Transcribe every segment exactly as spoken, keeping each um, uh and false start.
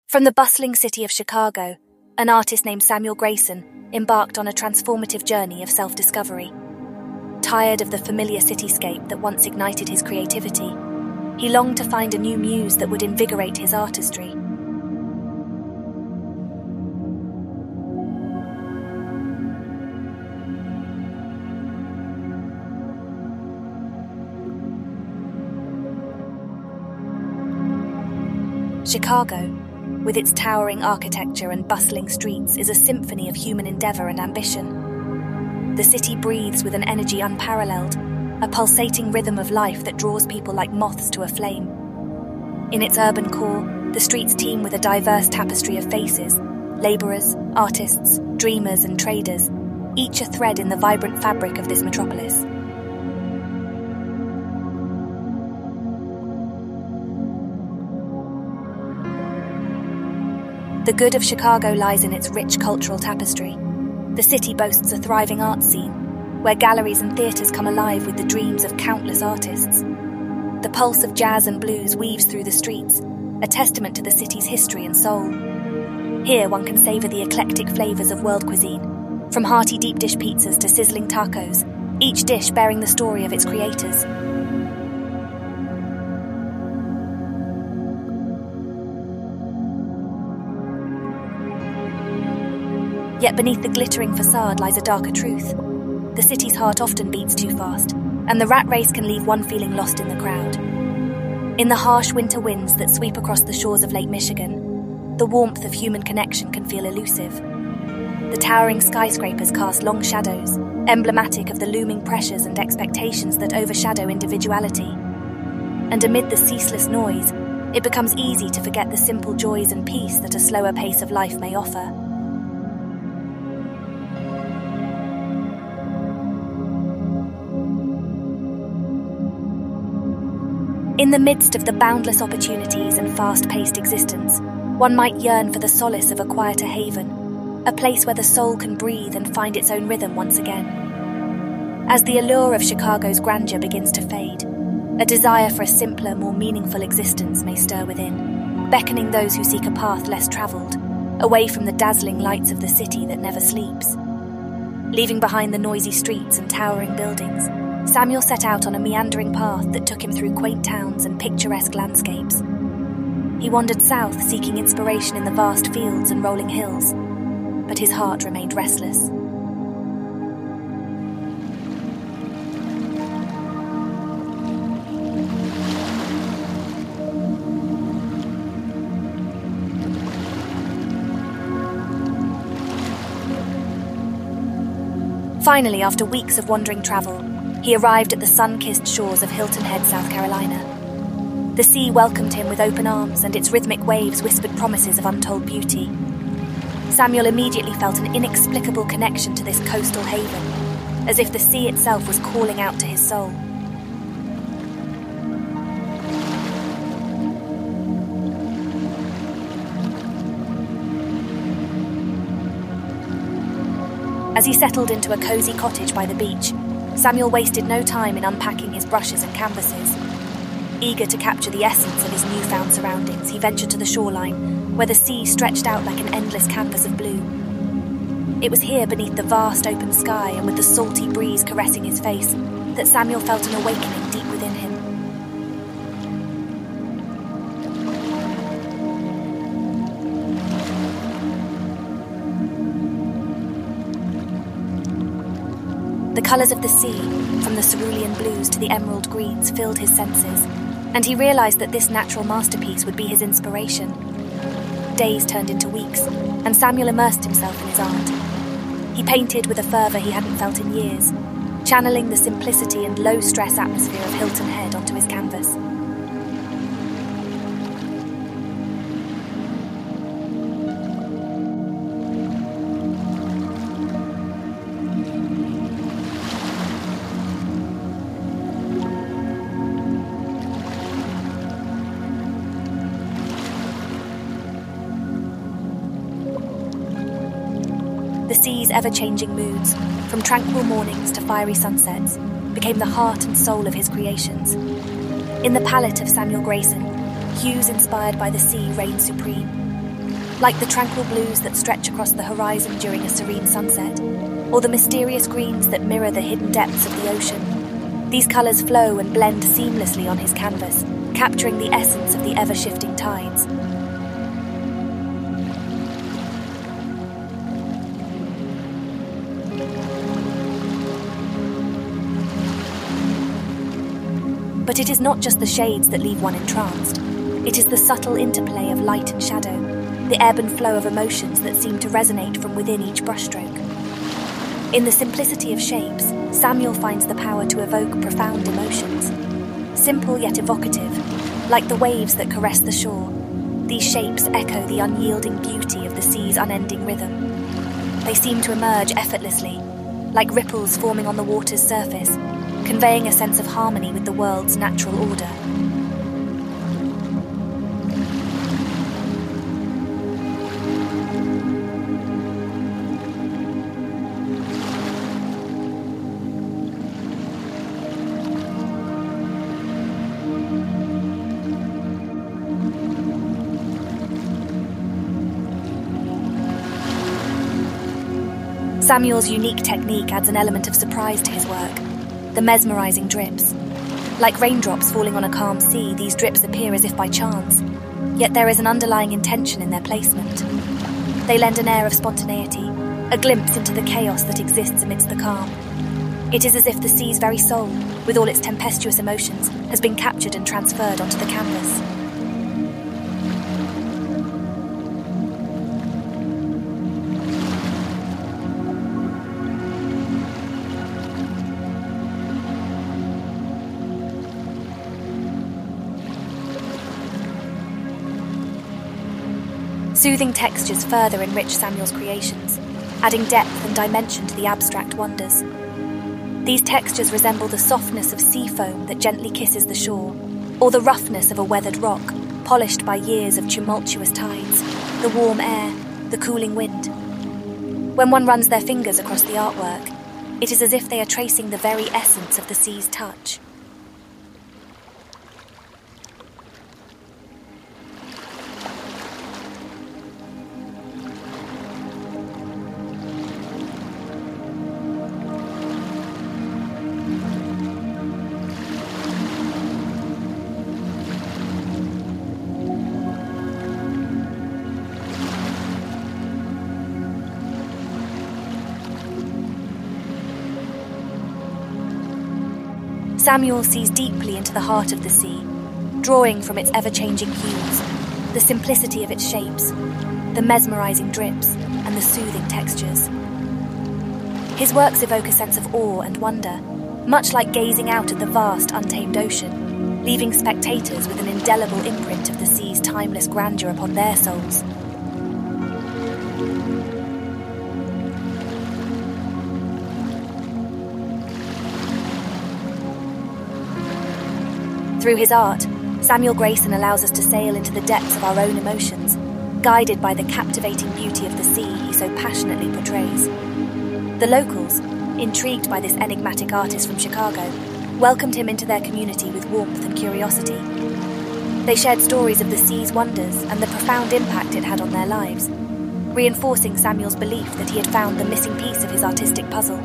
From the bustling city of Chicago, an artist named Samuel Grayson embarked on a transformative journey of self-discovery. Tired of the familiar cityscape that once ignited his creativity, he longed to find a new muse that would invigorate his artistry. Chicago, with its towering architecture and bustling streets, is a symphony of human endeavour and ambition. The city breathes with an energy unparalleled, a pulsating rhythm of life that draws people like moths to a flame. In its urban core, the streets teem with a diverse tapestry of faces, labourers, artists, dreamers and traders, each a thread in the vibrant fabric of this metropolis. The good of Chicago lies in its rich cultural tapestry. The city boasts a thriving arts scene, where galleries and theatres come alive with the dreams of countless artists. The pulse of jazz and blues weaves through the streets, a testament to the city's history and soul. Here one can savour the eclectic flavours of world cuisine, from hearty deep dish pizzas to sizzling tacos, each dish bearing the story of its creators. Yet beneath the glittering facade lies a darker truth. The city's heart often beats too fast, and the rat race can leave one feeling lost in the crowd. In the harsh winter winds that sweep across the shores of Lake Michigan, the warmth of human connection can feel elusive. The towering skyscrapers cast long shadows, emblematic of the looming pressures and expectations that overshadow individuality. And amid the ceaseless noise, it becomes easy to forget the simple joys and peace that a slower pace of life may offer. In the midst of the boundless opportunities and fast-paced existence, one might yearn for the solace of a quieter haven, a place where the soul can breathe and find its own rhythm once again. As the allure of Chicago's grandeur begins to fade, a desire for a simpler, more meaningful existence may stir within, beckoning those who seek a path less travelled, away from the dazzling lights of the city that never sleeps. Leaving behind the noisy streets and towering buildings, Samuel set out on a meandering path that took him through quaint towns and picturesque landscapes. He wandered south, seeking inspiration in the vast fields and rolling hills, but his heart remained restless. Finally, after weeks of wandering travel, he arrived at the sun-kissed shores of Hilton Head, South Carolina. The sea welcomed him with open arms, and its rhythmic waves whispered promises of untold beauty. Samuel immediately felt an inexplicable connection to this coastal haven, as if the sea itself was calling out to his soul. As he settled into a cozy cottage by the beach, Samuel wasted no time in unpacking his brushes and canvases. Eager to capture the essence of his newfound surroundings, he ventured to the shoreline, where the sea stretched out like an endless canvas of blue. It was here, beneath the vast open sky and with the salty breeze caressing his face, that Samuel felt an awakening deep within him. The colours of the sea, from the cerulean blues to the emerald greens, filled his senses, and he realised that this natural masterpiece would be his inspiration. Days turned into weeks, and Samuel immersed himself in his art. He painted with a fervour he hadn't felt in years, channeling the simplicity and low-stress atmosphere of Hilton Head onto his canvas. The sea's ever-changing moods, from tranquil mornings to fiery sunsets, became the heart and soul of his creations. In the palette of Samuel Grayson, hues inspired by the sea reigned supreme. like the tranquil blues that stretch across the horizon during a serene sunset, or the mysterious greens that mirror the hidden depths of the ocean. These colours flow and blend seamlessly on his canvas, capturing the essence of the ever-shifting tides. But it is not just the shades that leave one entranced. It is the subtle interplay of light and shadow, the ebb and flow of emotions that seem to resonate from within each brushstroke. In the simplicity of shapes, Samuel finds the power to evoke profound emotions. Simple yet evocative, like the waves that caress the shore, these shapes echo the unyielding beauty of the sea's unending rhythm. They seem to emerge effortlessly, like ripples forming on the water's surface, conveying a sense of harmony with the world's natural order. Samuel's unique technique adds an element of surprise to his work. The mesmerizing drips. Like raindrops falling on a calm sea, these drips appear as if by chance, yet there is an underlying intention in their placement. They lend an air of spontaneity, a glimpse into the chaos that exists amidst the calm. It is as if the sea's very soul, with all its tempestuous emotions, has been captured and transferred onto the canvas. Soothing textures further enrich Samuel's creations, adding depth and dimension to the abstract wonders. These textures resemble the softness of sea foam that gently kisses the shore, or the roughness of a weathered rock, polished by years of tumultuous tides, the warm air, the cooling wind. When one runs their fingers across the artwork, it is as if they are tracing the very essence of the sea's touch. Samuel sees deeply into the heart of the sea, drawing from its ever-changing hues, the simplicity of its shapes, the mesmerizing drips, and the soothing textures. His works evoke a sense of awe and wonder, much like gazing out at the vast, untamed ocean, leaving spectators with an indelible imprint of the sea's timeless grandeur upon their souls. Through his art, Samuel Grayson allows us to sail into the depths of our own emotions, guided by the captivating beauty of the sea he so passionately portrays. The locals, intrigued by this enigmatic artist from Chicago, welcomed him into their community with warmth and curiosity. They shared stories of the sea's wonders and the profound impact it had on their lives, reinforcing Samuel's belief that he had found the missing piece of his artistic puzzle.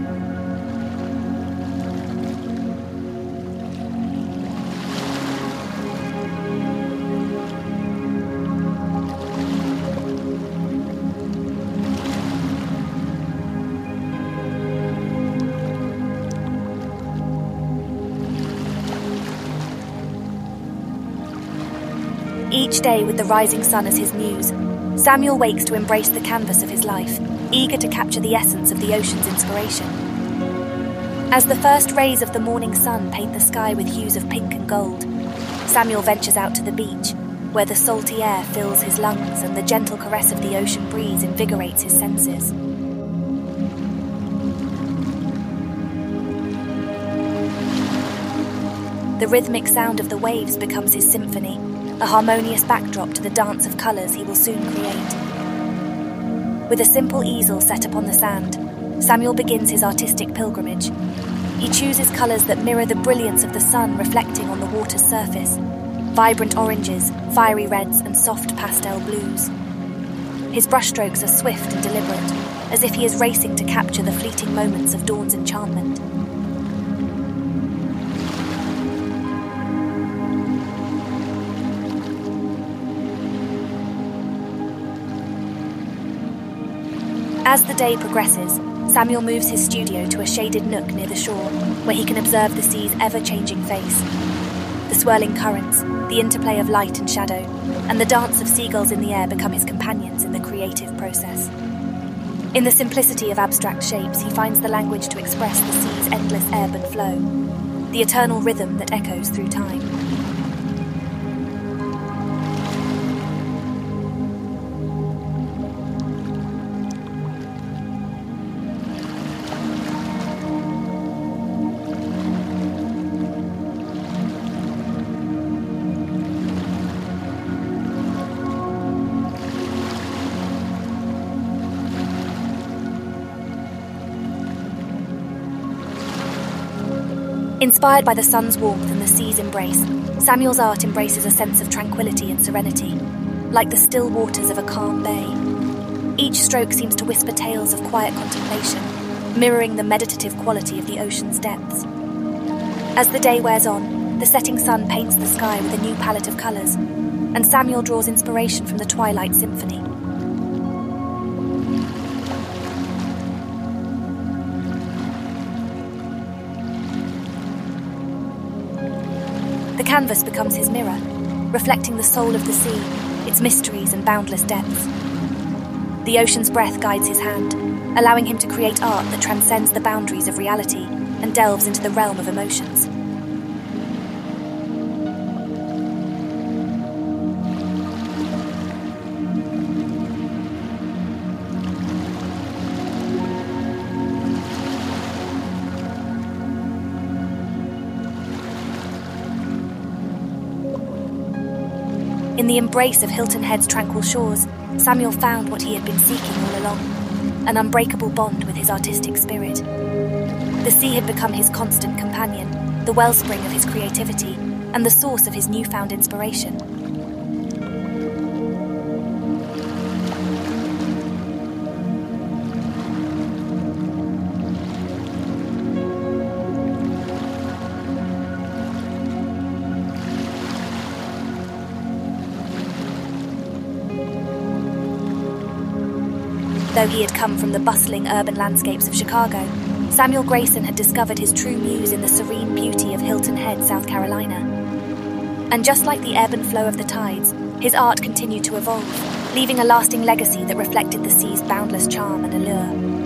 Each day with the rising sun as his muse, Samuel wakes to embrace the canvas of his life, eager to capture the essence of the ocean's inspiration. As the first rays of the morning sun paint the sky with hues of pink and gold, Samuel ventures out to the beach, where the salty air fills his lungs and the gentle caress of the ocean breeze invigorates his senses. The rhythmic sound of the waves becomes his symphony, a harmonious backdrop to the dance of colours he will soon create. With a simple easel set upon the sand, Samuel begins his artistic pilgrimage. He chooses colours that mirror the brilliance of the sun reflecting on the water's surface, vibrant oranges, fiery reds, and soft pastel blues. His brushstrokes are swift and deliberate, as if he is racing to capture the fleeting moments of dawn's enchantment. As the day progresses, Samuel moves his studio to a shaded nook near the shore, where he can observe the sea's ever-changing face. The swirling currents, the interplay of light and shadow, and the dance of seagulls in the air become his companions in the creative process. In the simplicity of abstract shapes, he finds the language to express the sea's endless ebb and flow, the eternal rhythm that echoes through time. Inspired by the sun's warmth and the sea's embrace, Samuel's art embraces a sense of tranquility and serenity, like the still waters of a calm bay. Each stroke seems to whisper tales of quiet contemplation, mirroring the meditative quality of the ocean's depths. As the day wears on, the setting sun paints the sky with a new palette of colours, and Samuel draws inspiration from the Twilight Symphony. The canvas becomes his mirror, reflecting the soul of the sea, its mysteries and boundless depths. The ocean's breath guides his hand, allowing him to create art that transcends the boundaries of reality and delves into the realm of emotions. In the embrace of Hilton Head's tranquil shores, Samuel found what he had been seeking all along, an unbreakable bond with his artistic spirit. The sea had become his constant companion, the wellspring of his creativity, and the source of his newfound inspiration. Though he had come from the bustling urban landscapes of Chicago, Samuel Grayson had discovered his true muse in the serene beauty of Hilton Head, South Carolina. And just like the ebb and flow of the tides, his art continued to evolve, leaving a lasting legacy that reflected the sea's boundless charm and allure.